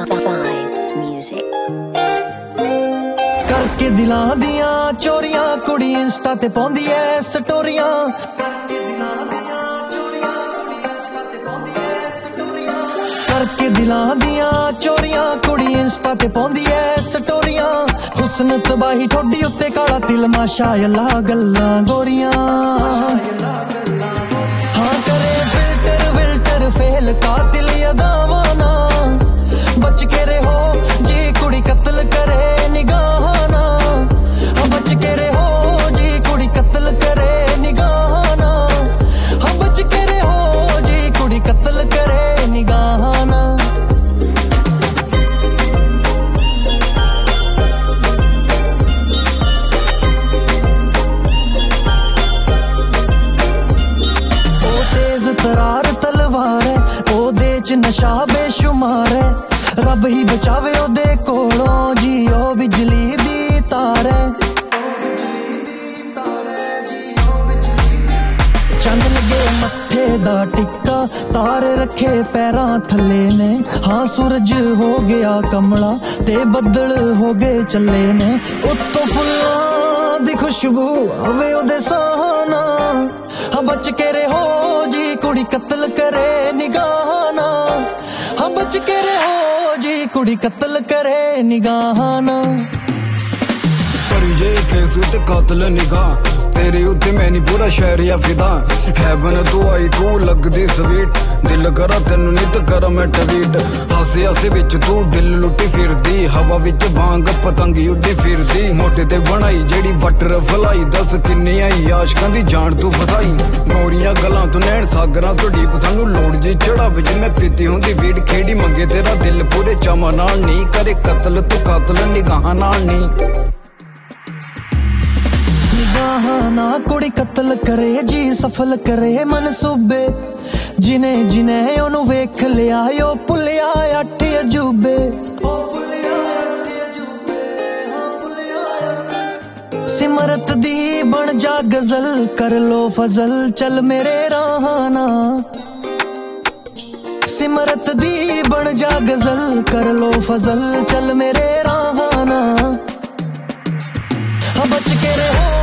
Vibes music. करके दिलां दियां चोरियां कुड़ी इंस्टा ते पाउंदी ऐ स्टोरियां करके दिलां दियां चोरियां कुड़ी इंस्टा ते पाउंदी ऐ स्टोरियां हुस्न तबाही ठोडी उत्ते काला तिल माशाअल्लाह गल्लां गोरियां हाँ करे फिल्टर विल्टर फेल कातिल अदावां ना बच के रहो जी कुड़ी कत्ल करे निगाह ना बच के रहो जी कुड़ी कत्ल करे निगाह ना बच के रहो जी कुड़ी कत्ल करे निगाह ना ओ तेज तरार तलवार है ओदे च नशा बेशुमार है रब ही बचावे ओदे कोलों जी ओ बिजली दी तार है चंद लगे मत्थे दा टिक्का तारे रखे पैरां थले ने हाँ सूरज हो गया कमला ते बदल हो गए चले ने उत्तों फुल्लां दी खुशबू आवे ओदे साहना हाँ बच के रहो जी कुड़ी कत्ल करे निगाह ना हाँ बच के रहो जी कुड़ी कत्ल करे निगाह ना परी जे फेस उते कातल निगाह तेरे उत्ते मैनी पूरा शहर या फिदा हैवन तू आई तू लगदी स्वीट दिल करा तेनू नित करा मैं ट्वीट हासे हासे विच तू दिल लुटी फिरदी हवा विच भांग पतंगी उड्डी फिरदी मोटे ते बनाई जेड़ी वटर फलाई दस किन्नी आई आशकां दी जान तू फसाई गोरियां गलां तू नैन सागरां तो डीप सानू लोड़ जी चढ़ा विच मैं पीती हुंदी वीड खेड़ी मंगे तेरा दिल पूरे चामा नाल नी करे कत्ल तू कातल निगाह नाल नी ना कुड़ी कत्ल करे जी सफल करे मनसूबे जिने जिने ओनू वेख लिया यो भुलिया अठ अजूबे सिमरत दी बन जा गजल कर लो फजल चल मेरे राहाना सिमरत दी बन जा गजल कर लो फजल चल मेरे राहाना बच के रहो